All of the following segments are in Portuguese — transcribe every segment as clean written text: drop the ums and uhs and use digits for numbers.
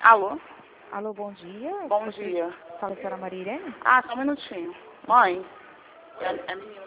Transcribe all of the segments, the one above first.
Alô? Alô, bom dia. Bom dia. Fala, senhora Maria Irene? Ah, só um minutinho. Mãe. É menina.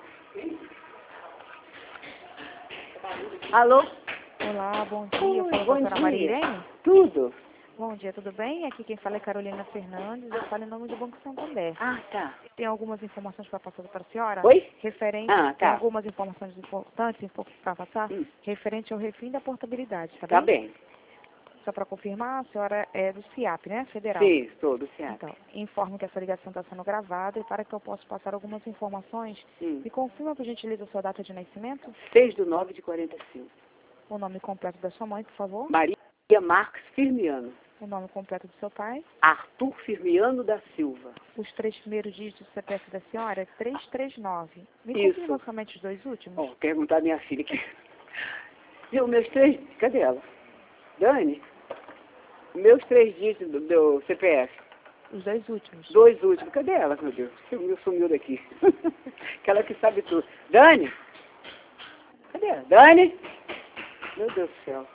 Alô? Olá, bom dia. Oi, Fala, com a bom senhora dia. Maria Irene? Tudo? Bom dia, tudo bem? Aqui quem fala é Carolina Fernandes. Eu falo em nome do Banco Santander. Ah, tá. Tem algumas informações para passar para a senhora? Oi? Referente, Ah, tem tá. algumas informações importantes para passar? Referente ao refim da portabilidade, tá bem? Tá bem. Só para confirmar, a senhora é do CIAP, né? Federal. Sim, estou do CIAP. Então, informe que essa ligação está sendo gravada e para que eu possa passar algumas informações, me confirma, por gentileza, a sua data de nascimento, 6/9/45. o nome completo da sua mãe, por favor, Maria Marques Firmiano. o nome completo do seu pai, Arthur Firmiano da Silva. os 3 primeiros dígitos do CPF da senhora é 339. Me Isso. confirma somente os 2 últimos? Ó, perguntar à minha filha aqui. Viu, meus 3... Cadê ela? Dani? Meus 3 dígitos do CPF. Os 2 últimos. 2 últimos. Cadê ela, meu Deus? Sumiu daqui. Aquela que sabe tudo. Dani? Cadê ela? Dani? Meu Deus do céu.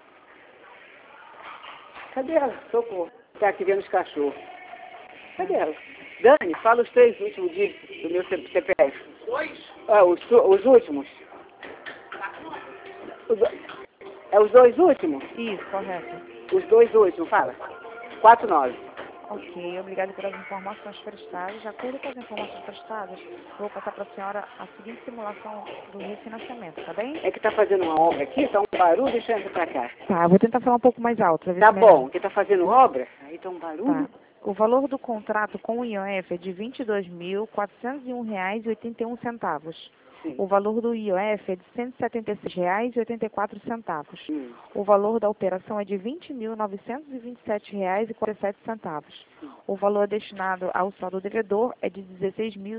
Cadê ela? Socorro. Tá aqui vendo os cachorros. Cadê ela? Dani, fala os 3 últimos dígitos do meu CPF. Ah, os últimos? É os 2 últimos? Isso, correto. Os 2 últimos, fala. 49. Ok, obrigada pelas informações prestadas. De acordo com as informações prestadas, vou passar para a senhora a seguinte simulação do refinanciamento, tá bem? É que tá fazendo uma obra aqui, tá um barulho, deixa eu entrar pra cá. Tá, vou tentar falar um pouco mais alto. pra ver Tá se melhora. bom, que tá fazendo obra, aí tá um barulho. Tá. O valor do contrato com o IOF é de R$ 22.401,81. Sim. O valor do IOF é de R$ 176,84. O valor da operação é de R$ 20.927,47. O valor destinado ao saldo devedor é de R$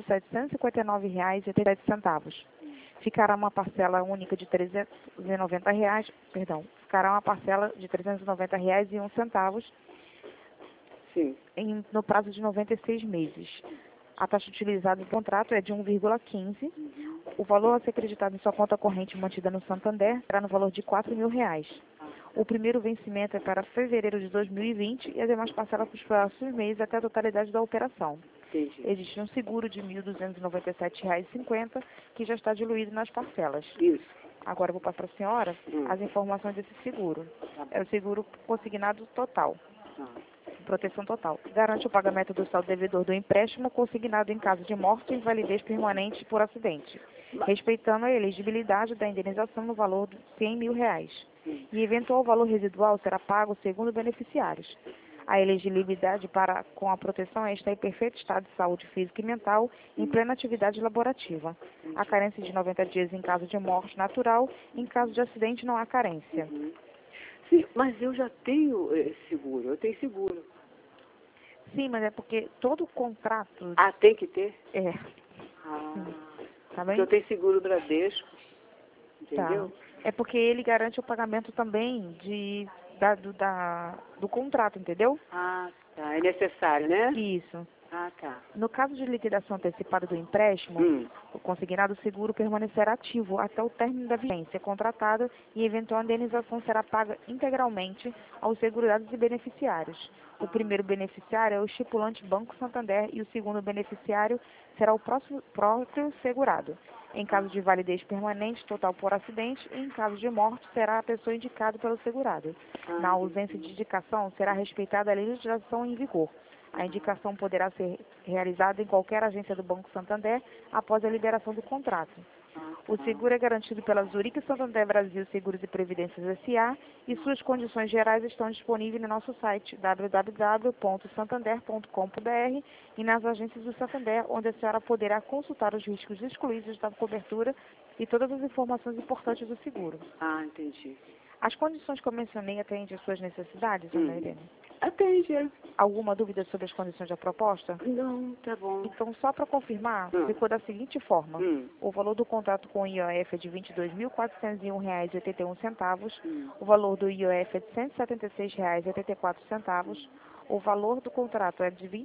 16.759,87. Ficará uma parcela única de R$ 390, ficará uma parcela de R$ 390,01 Sim. no prazo de 96 meses. A taxa utilizada no contrato é de 1,15. O valor a ser acreditado em sua conta corrente mantida no Santander será no valor de R$ 4.000. O primeiro vencimento é para fevereiro de 2020 e as demais parcelas para os próximos meses até a totalidade da operação. Entendi. Existe um seguro de R$ 1.297,50 que já está diluído nas parcelas. Isso. Agora eu vou passar para a senhora as informações desse seguro. É o seguro consignado total. Proteção total. Garante o pagamento do saldo devedor do empréstimo consignado em caso de morte e invalidez permanente por acidente, respeitando a elegibilidade da indenização no valor de R$ 100.000. E eventual valor residual será pago segundo beneficiários. A elegibilidade com a proteção é estar em perfeito estado de saúde física e mental, em plena atividade laborativa. A carência de 90 dias em caso de morte natural, em caso de acidente não há carência. Sim, mas eu já tenho seguro, eu tenho seguro. Sim, mas é porque todo contrato Ah, tem que ter? é, Ah, tá porque bem? eu tenho seguro Bradesco, entendeu? Tá. É porque ele garante o pagamento também do contrato, entendeu? Ah, tá, é necessário, né? Isso. Ah, tá. No caso de liquidação antecipada do empréstimo, o consignado seguro permanecerá ativo até o término da vigência contratada e eventual indenização será paga integralmente aos segurados e beneficiários. O primeiro beneficiário é o estipulante Banco Santander e o segundo beneficiário será o próprio segurado. Em caso de validez permanente, total por acidente, e em caso de morte, será a pessoa indicada pelo segurado. Na ausência de indicação, será respeitada a legislação em vigor. A indicação poderá ser realizada em qualquer agência do Banco Santander após a liberação do contrato. O seguro é garantido pela Zurique Santander Brasil Seguros e Previdências S.A. e suas condições gerais estão disponíveis no nosso site www.santander.com.br e nas agências do Santander, onde a senhora poderá consultar os riscos excluídos da cobertura e todas as informações importantes do seguro. Ah, entendi. As condições que eu mencionei atendem às suas necessidades, Ana Irene? Atende, é. Alguma dúvida sobre as condições da proposta? Não, tá bom. Então, só para confirmar, ficou da seguinte forma. O valor do contrato com o IOF é de R$ 22.401,81. O valor do IOF é de R$ 176,84. O valor do contrato é de R$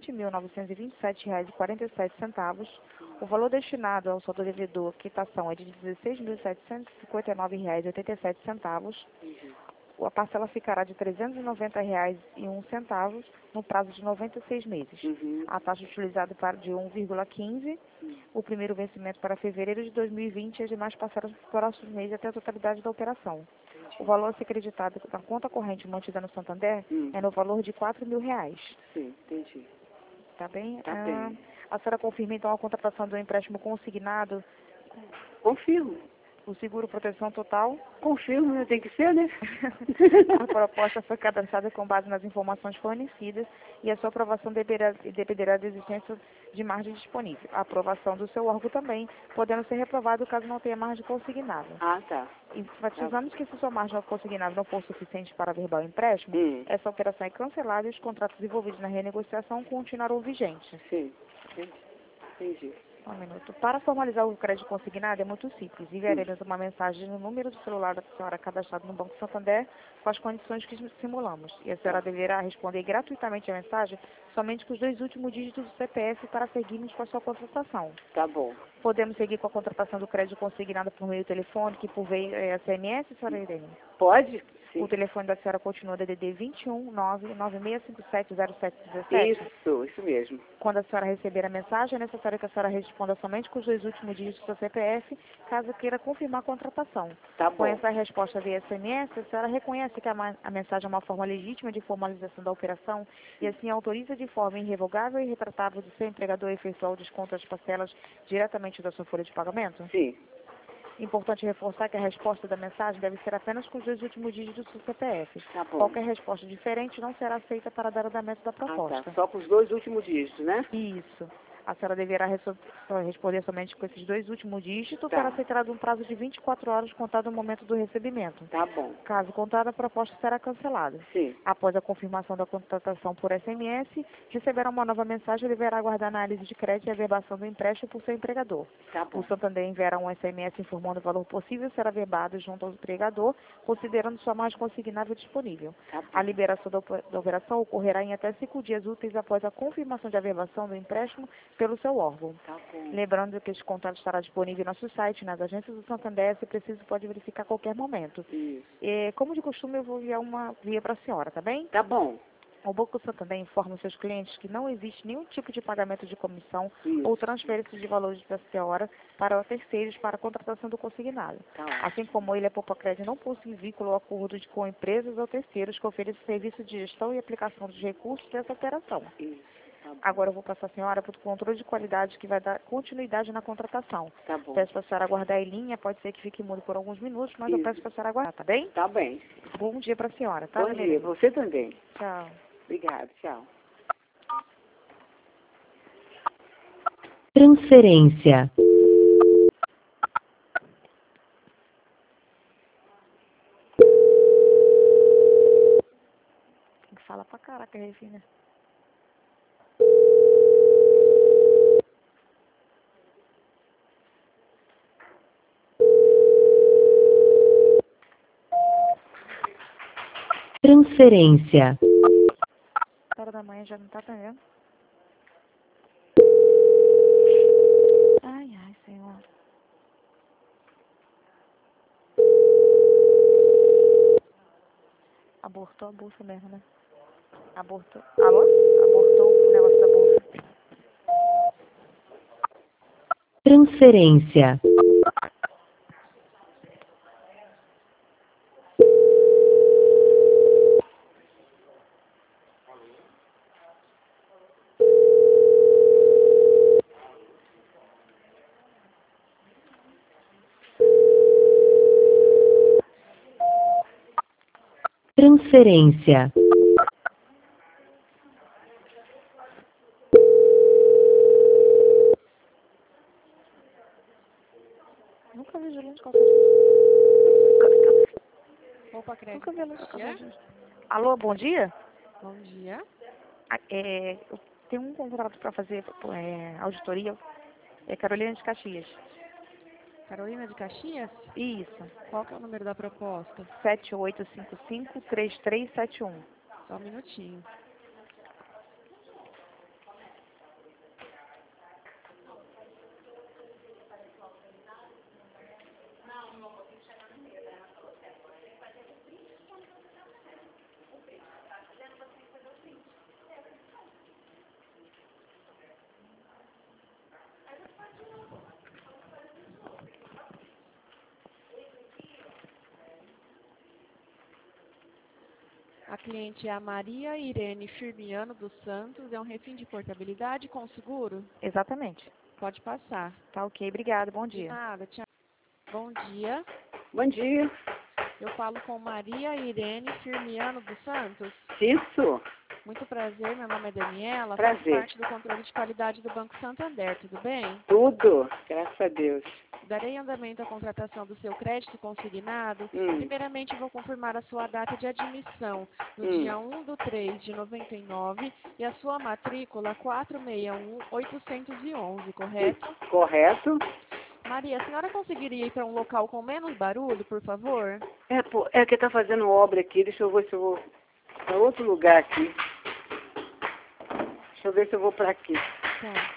20.927,47. O valor destinado ao saldo devedor, quitação, é de R$ 16.759,87. A parcela ficará de R$ 390,01 no prazo de 96 meses. A taxa utilizada para de 1,15, o primeiro vencimento para fevereiro de 2020 e as demais parcelas para os próximos meses até a totalidade da operação. O valor a ser creditado na conta corrente mantida no Santander é no valor de R$ 4.000. Sim, entendi. Tá bem? Tá bem. A senhora confirma então a contratação do empréstimo consignado, Confirmo. o seguro proteção total? Confirmo, né? Tem que ser, né? A proposta foi cadastrada com base nas informações fornecidas e a sua aprovação dependerá da existência de margem disponível. A aprovação do seu órgão também, podendo ser reprovado caso não tenha margem consignável. Ah, tá. Enfatizamos que se sua margem consignável não for suficiente para averbar o empréstimo, essa operação é cancelada e os contratos envolvidos na renegociação continuarão vigentes. Sim, entendi. Um minuto. Para formalizar o crédito consignado é muito simples. Enviaremos uma mensagem no número do celular da senhora cadastrado no Banco Santander com as condições que simulamos. E a senhora deverá responder gratuitamente a mensagem somente com os 2 últimos dígitos do CPF para seguirmos com a sua contratação. Tá bom. Podemos seguir com a contratação do crédito consignado por meio telefônico e por meio SMS, senhora Irene? Pode? Sim. O telefone da senhora continua DDD 21 996570717? Isso mesmo. Quando a senhora receber a mensagem, é necessário que a senhora responda somente com os 2 últimos dígitos do seu CPF, caso queira confirmar a contratação. Tá Com bom. essa resposta via SMS, a senhora reconhece que a mensagem é uma forma legítima de formalização da operação e assim autoriza de forma irrevogável e retratável do seu empregador efetuar o desconto das parcelas diretamente da sua folha de pagamento? Sim. Importante reforçar que a resposta da mensagem deve ser apenas com os 2 últimos dígitos do CPF. Tá bom. Qualquer resposta diferente não será aceita para dar andamento da proposta. Ah, tá. Só com os 2 últimos dígitos, né? Isso. A senhora deverá responder somente com esses 2 últimos dígitos, Tá. será aceitado um prazo de 24 horas contado no momento do recebimento. Tá bom. Caso contrário, a proposta será cancelada. Sim. Após a confirmação da contratação por SMS, receberá uma nova mensagem e deverá aguardar análise de crédito e averbação do empréstimo por seu empregador. Tá bom. O Santander enviará um SMS informando o valor possível ser averbado junto ao empregador, considerando sua margem consignável disponível. Tá bom. A liberação da operação ocorrerá em até 5 dias úteis após a confirmação de averbação do empréstimo pelo seu órgão. Tá bom. Lembrando que esse contrato estará disponível em nosso site, nas agências do Santander, se preciso pode verificar a qualquer momento. Isso. Como de costume, eu vou enviar uma via para a senhora, tá bem? Tá bom. O Banco Santander informa seus clientes que não existe nenhum tipo de pagamento de comissão Isso. ou transferência de valores da senhora para terceiros para a contratação do consignado. Tá ótimo. Assim como ele, a Popacred não possui vínculo ou acordo com empresas ou terceiros que ofereçam serviço de gestão e aplicação dos recursos dessa operação. Isso. Tá bom. Agora eu vou passar a senhora para o controle de qualidade que vai dar continuidade na contratação. Tá bom. Peço para a senhora aguardar em linha, pode ser que fique mudo por alguns minutos, mas eu Isso. peço para a senhora aguardar, tá bem? Tá bem. Bom dia para a senhora, tá? Bom dia. Você também. Tchau. Obrigada. Tchau. Transferência. Tem que falar pra caraca, Regina. Transferência. 8 da manhã já não tá atendendo. Ai, ai, senhor. Abortou a bolsa mesmo, né? Abortou. Alô? Abortou o negócio da bolsa. Transferência. Transferência. Nunca vi Juliana de calça jeans. Opa, Cred. Nunca vi ela de calça Dia? jeans. Alô, bom dia? Bom dia. Eu tenho um contrato para fazer auditoria. É Carolina de Caxias. Carolina de Caxias? Isso. Qual que é o número da proposta? 7855-3371. Só um minutinho. cliente é a Maria Irene Firmiano dos Santos, é um refém de portabilidade com seguro? Exatamente. Pode passar. Tá ok, obrigada, bom De dia. nada, tia. Bom dia. Bom dia. Eu falo com Maria Irene Firmiano dos Santos. Isso. Muito prazer, meu nome é Daniela, Prazer. faço parte do controle de qualidade do Banco Santander, tudo bem? Tudo. Graças a Deus. Darei andamento à contratação do seu crédito consignado. Hum. Primeiramente, vou confirmar a sua data de admissão no dia 1/3 de 99 e a sua matrícula 461-811, correto? Correto. Maria, a senhora conseguiria ir para um local com menos barulho, por favor? É que tá fazendo obra aqui. Deixa eu ver se eu vou para outro lugar aqui. Deixa eu ver se eu vou para aqui. Tá.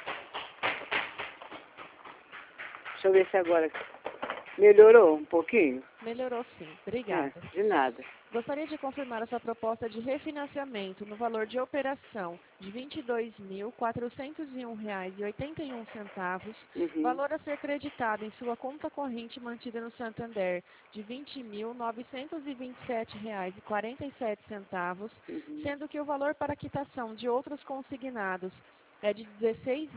Deixa eu ver se agora melhorou um pouquinho. Melhorou sim, obrigada. De nada. Gostaria de confirmar a sua proposta de refinanciamento no valor de operação de R$ 22.401,81, Uhum. valor a ser creditado em sua conta corrente mantida no Santander de R$ 20.927,47, sendo que o valor para quitação de outros consignados é de R$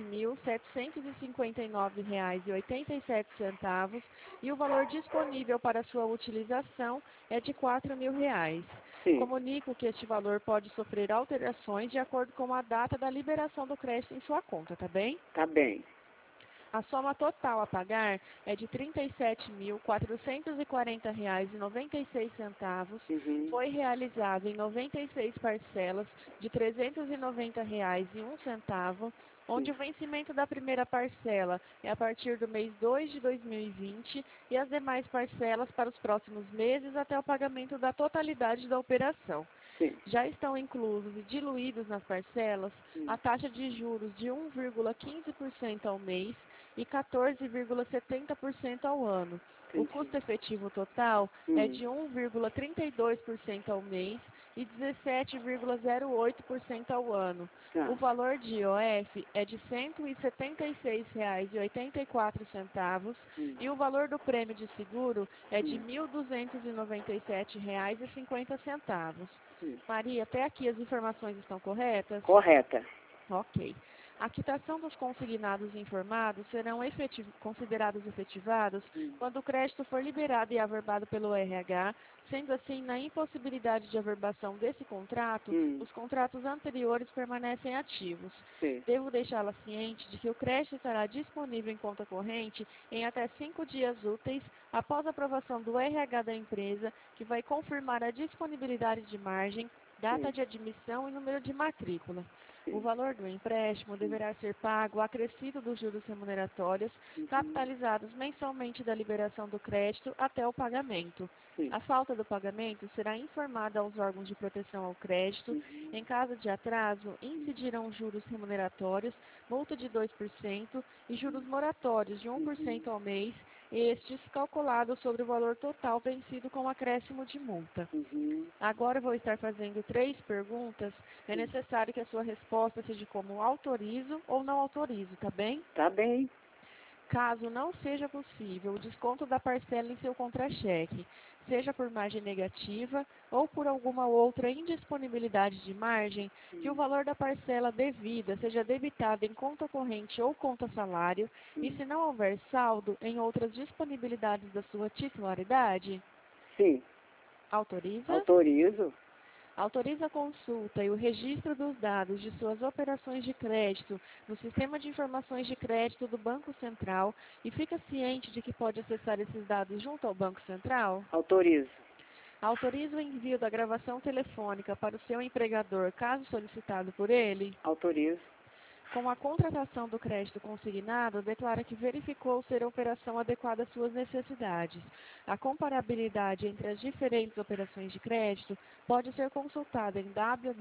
16.759,87 e o valor disponível para sua utilização é de R$ 4.000. Sim. Comunico que este valor pode sofrer alterações de acordo com a data da liberação do crédito em sua conta, tá bem? Tá bem. A soma total a pagar é de R$ 37.440,96. Uhum. Foi realizado em 96 parcelas de R$ 390,01, onde o vencimento da primeira parcela é a partir do mês 2 de 2020 e as demais parcelas para os próximos meses até o pagamento da totalidade da operação. Sim. Já estão inclusos e diluídos nas parcelas a taxa de juros de 1,15% ao mês e 14,70% ao ano. O Entendi. custo efetivo total é de 1,32% ao mês e 17,08% ao ano. Tá. O valor de IOF é de R$ 176,84 e o valor do prêmio de seguro é de R$ 1.297,50. Maria, até aqui as informações estão corretas? Correta. Ok. A quitação dos consignados informados serão considerados efetivados quando o crédito for liberado e averbado pelo RH, sendo assim, na impossibilidade de averbação desse contrato, os contratos anteriores permanecem ativos. Sim. Devo deixá-la ciente de que o crédito estará disponível em conta corrente em até 5 dias úteis após a aprovação do RH da empresa, que vai confirmar a disponibilidade de margem, data de admissão e número de matrícula. O valor do empréstimo deverá ser pago acrescido dos juros remuneratórios, capitalizados mensalmente da liberação do crédito até o pagamento. A falta do pagamento será informada aos órgãos de proteção ao crédito. Em caso de atraso, incidirão juros remuneratórios, multa de 2% e juros moratórios de 1% ao mês, estes calculados sobre o valor total vencido com acréscimo de multa. Agora vou estar fazendo 3 perguntas. É necessário que a sua resposta seja como autorizo ou não autorizo, tá bem? Tá bem. Caso não seja possível o desconto da parcela em seu contra-cheque, seja por margem negativa ou por alguma outra indisponibilidade de margem, que o valor da parcela devida seja debitado em conta corrente ou conta salário, e se não houver saldo, em outras disponibilidades da sua titularidade? Sim. Autoriza? Autorizo. Autoriza a consulta e o registro dos dados de suas operações de crédito no Sistema de Informações de Crédito do Banco Central e fica ciente de que pode acessar esses dados junto ao Banco Central? Autorizo. Autoriza o envio da gravação telefônica para o seu empregador, caso solicitado por ele? Autorizo. Com a contratação do crédito consignado, declara que verificou ser a operação adequada às suas necessidades. A comparabilidade entre as diferentes operações de crédito pode ser consultada em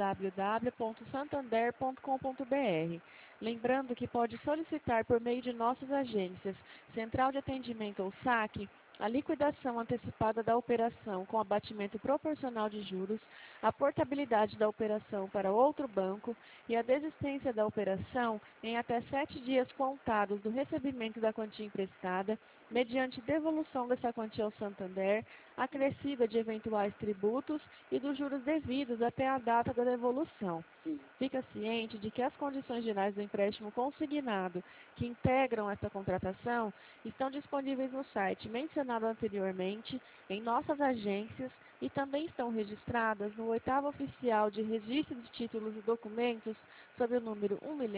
www.santander.com.br. Lembrando que pode solicitar por meio de nossas agências, Central de Atendimento ou SAC, a liquidação antecipada da operação com abatimento proporcional de juros, a portabilidade da operação para outro banco e a desistência da operação em até 7 dias contados do recebimento da quantia emprestada, mediante devolução dessa quantia ao Santander, acrescida de eventuais tributos e dos juros devidos até a data da devolução. Fica ciente de que as condições gerais do empréstimo consignado que integram esta contratação estão disponíveis no site mencionado anteriormente, em nossas agências e também estão registradas no 8º Oficial de Registro de Títulos e Documentos sob o número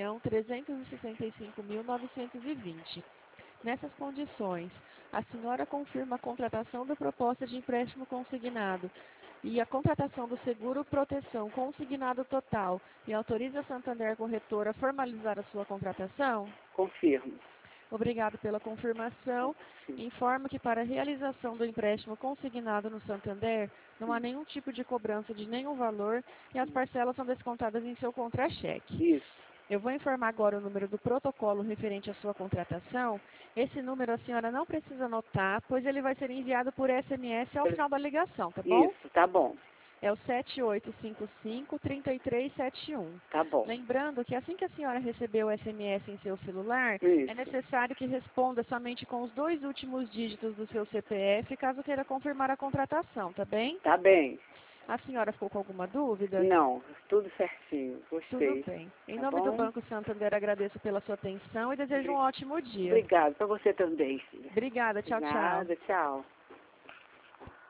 1.365.920. Nessas condições, a senhora confirma a contratação da proposta de empréstimo consignado e a contratação do seguro proteção consignado total e autoriza a Santander Corretora a formalizar a sua contratação? Confirmo. Obrigado pela confirmação. Informo que para a realização do empréstimo consignado no Santander, não há nenhum tipo de cobrança de nenhum valor e as parcelas são descontadas em seu contra-cheque. Isso. Eu vou informar agora o número do protocolo referente à sua contratação. Esse número a senhora não precisa anotar, pois ele vai ser enviado por SMS ao final da ligação, tá bom? Isso, tá bom. É o 7855-3371. Tá bom. Lembrando que assim que a senhora receber o SMS em seu celular, Isso. é necessário que responda somente com os 2 últimos dígitos do seu CPF, caso queira confirmar a contratação, tá bem? Tá bem. A senhora ficou com alguma dúvida? Não, tudo certinho. Gostei. Tudo bem. Em Tá nome do bom? Banco Santander, agradeço pela sua atenção e desejo um ótimo dia. Obrigado. Pra você também, filha. Obrigada. Tchau, tchau. Nada, tchau.